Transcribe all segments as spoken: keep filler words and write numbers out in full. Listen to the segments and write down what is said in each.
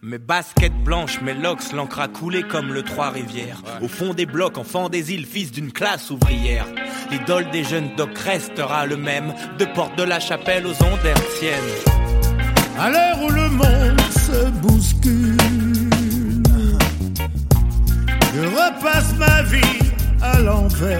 Mes baskets blanches, mes locks, l'encre a coulé comme le Trois-Rivières. Au fond des blocs, enfant des îles, fils d'une classe ouvrière. L'idole des jeunes docs restera le même, de Porte de la Chapelle aux ondes hertziennes. À l'heure où le monde se bouscule, je repasse ma vie à l'envers.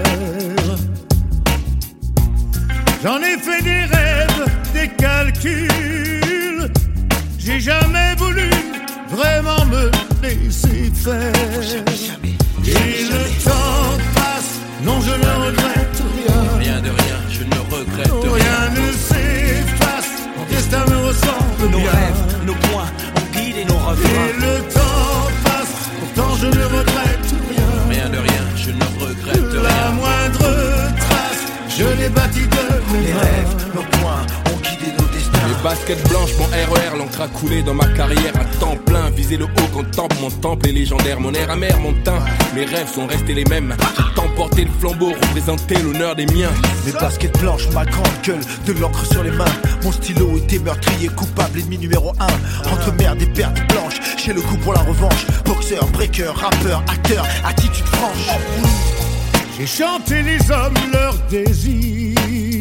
J'en ai fait des rêves, des calculs. J'ai jamais voulu vraiment me laisser faire. Jamais, jamais, Et jamais, le jamais. temps passe, non je ne regrette rien. Rien de rien, je ne regrette rien. Rien ne s'efface, mon destin me ressemble Nos bien. rêves, nos points, ont guidé nos Et refrains. le temps passe, pourtant je ne regrette rien. Rien de rien, je ne regrette La rien. moindre trace, je l'ai bâti de mes Les mains. rêves, nos points, ont guidé nos destins. Les baskets blanches, mon R E R, l'encre a coulé dans ma carrière à temps plein. Viser le haut quand temple, mon temple est légendaire. Mon air amer, mon teint, mes rêves sont restés les mêmes. J'ai tant porté le flambeau, représenté l'honneur des miens. Mes baskets blanches, ma grande gueule, de l'encre sur les mains. Mon stylo était meurtrier, coupable, ennemi numéro un. Entre merde et pertes blanches, j'ai le coup pour la revanche. Boxeur, breaker, rappeur, acteur, attitude franche. J'ai chanté les hommes, leurs désirs,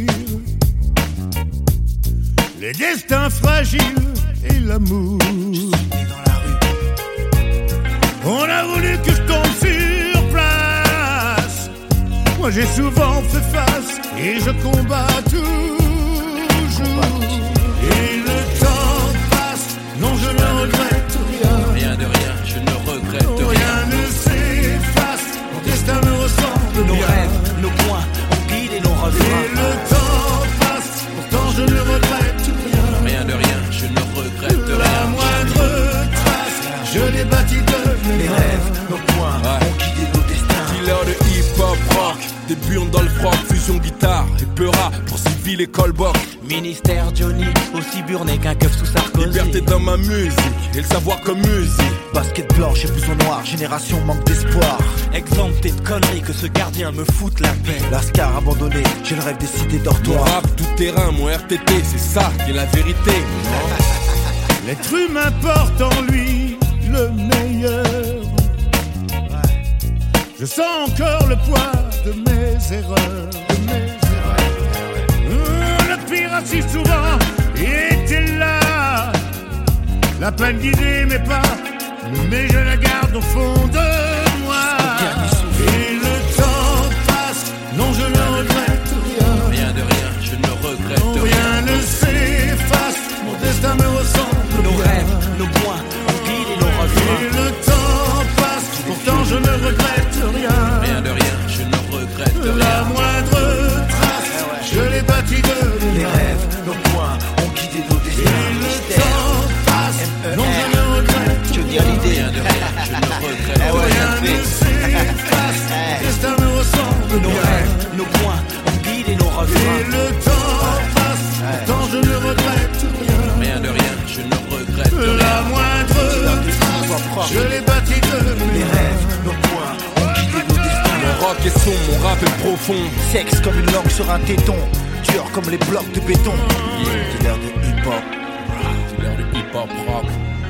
les destins fragiles et l'amour. On a voulu que je tombe sur place. Moi j'ai souvent fait face et je combats toujours. Et le temps passe, non je ne regrette rien. Rien de rien, je ne regrette rien. Rien ne s'efface, mon destin me ressemble Nos bien. rêves, nos points, ont guidé nos Et refrains. le temps passe, pourtant je ne regrette rien. Rien de rien, je ne regrette La rien. moindre trace, je l'ai bâti de mes Les mains. rêves, nos points, Ouais. ont guidé nos destins. Dealer de hip-hop rock, débutant dans le froc, fusion guitare et peura pour civil et callbox. Ministère Johnny, aussi burné qu'un keuf sous Sarkozy. Liberté dans ma musique et le savoir comme musique. Basket blanche et blouson noir, génération manque d'espoir. Exempté de conneries que ce gardien me foute la paix. Lascar abandonné, j'ai le rêve des cités Mon dortoirs. rap tout terrain, mon R T T, c'est ça qui est la vérité. L'être humain porte en lui le meilleur. Je sens encore le poids de mes erreurs. De mes erreurs. Mmh, le pire a si souvent était là. La peine guidait mes pas, mais je la garde au fond de moi. Et le temps passe, non je ne regrette rien. Rien de rien, je ne regrette Non, rien. rien ne s'efface, mon destin me ressemble Nos bien. rêves, nos points, ont guidé nos Et refrains. le temps passe, pourtant je ne regrette rien. Rien de rien, je ne regrette La rien. moindre trace, je l'ai bâti de mes Les mains. rêves, nos points, ont guidé nos Et destins. le Mystère, temps passe, non je ne regrette je dis l'idée. Rien de rien, je ne regrette rien. rien. Ne s'efface, mon destin me ressemble Nos bien. rêves, nos points, ont guidé nos Et refrains. le temps passe, pourtant je ne regrette rien. Rien de rien, je ne regrette rien. La moindre trace, je l'ai bâti de mes Les mains. rêves, nos points, ont guidé nos destins. Mon rock est sombre, mon rap est profond. Sexe comme une langue sur un téton, dur comme les blocs de béton. Dealer de hip-hop. Dealer de hip-hop rock.